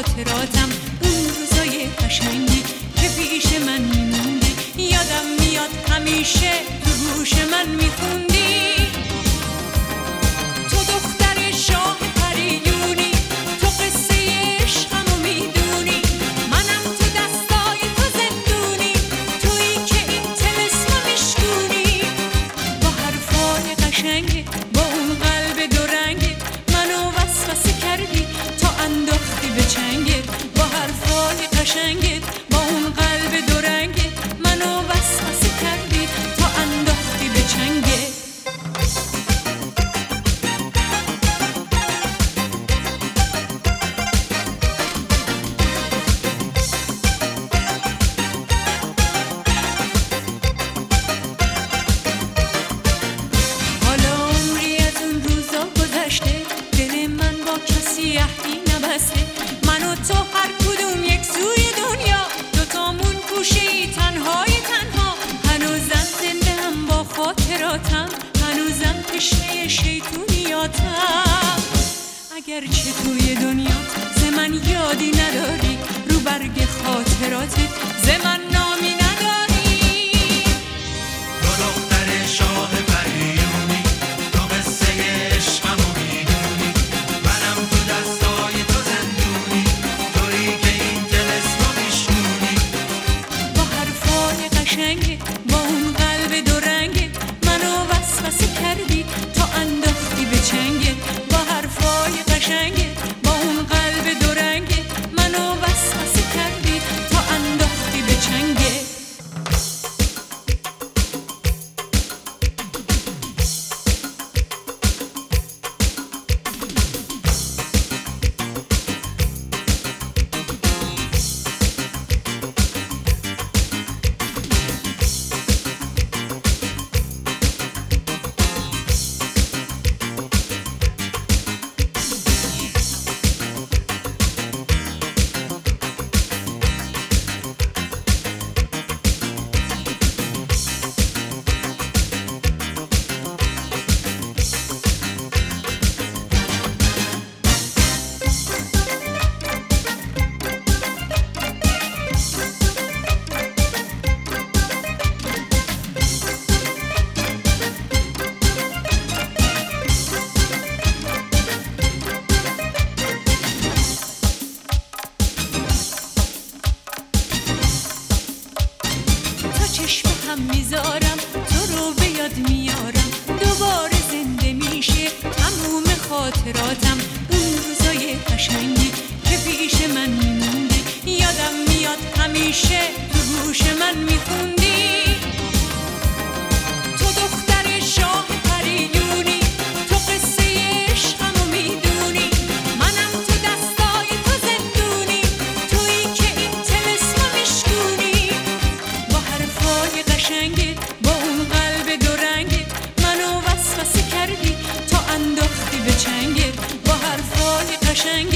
خاطراتم، اون روزای قشنگی که پیش من میموندی، یادم میاد همیشه تو گوش من میخوندی. تو دختر شاه پریونی، تو قصه عشقمو میدونی، منم تو دستای تو زندونی، تویی که این طلسمو میشکونی. با حرفای قشنگی، با اون قلب دو رنگی، منو وسوسه کردی تا انداختی به چنگت. با حرفای قشنگی، با اون قلب دو رنگی، منو وسوسه کردی تا انداختی به چنگت. حالا عمری از اون روزا گذشته، دل من با کسی عهدی نبسته. من و تو هر کدوم یک سوی دنیا، دوتامون گوشه‌ای تنهای تنها. هنوزم زنده هم با خاطراتم، هنوزم تشنه شیطونیاتم. اگرچه توی دنیا ز من یادی نداری، رو برگ خاطراتت ز من نامی نداری. تو دختر شاه پریونی، تو قصه عشقمو میدونی، منم تو دستای تو زندونی، تویی که این طلسمو میشکونی. با حرفای قشنگی، با اون قلب دو رنگی، منو وسوسه کردی تا انداختی به چنگت. با حرفای قشنگی، با اون قلب دو رنگی، منو وسوسه کردی تا انداختی به چنگت. چشم هم میذارم، تو رو به یاد میارم، دوباره زنده میشه تموم خاطراتم. اون روزای قشنگی که پیش من میموندی، یادم میاد همیشه تو گوش من میخوندی. تو دختر شاه پریونی، تو قصه عشقمو میدونی، منم تو دستای تو زندونی، تویی که این طلسمو میشکونی. با حرفای قشنگی، با اون قلب دو رنگی، منو وسوسه کردی تا انداختی به چنگت. با حرفای قشنگی،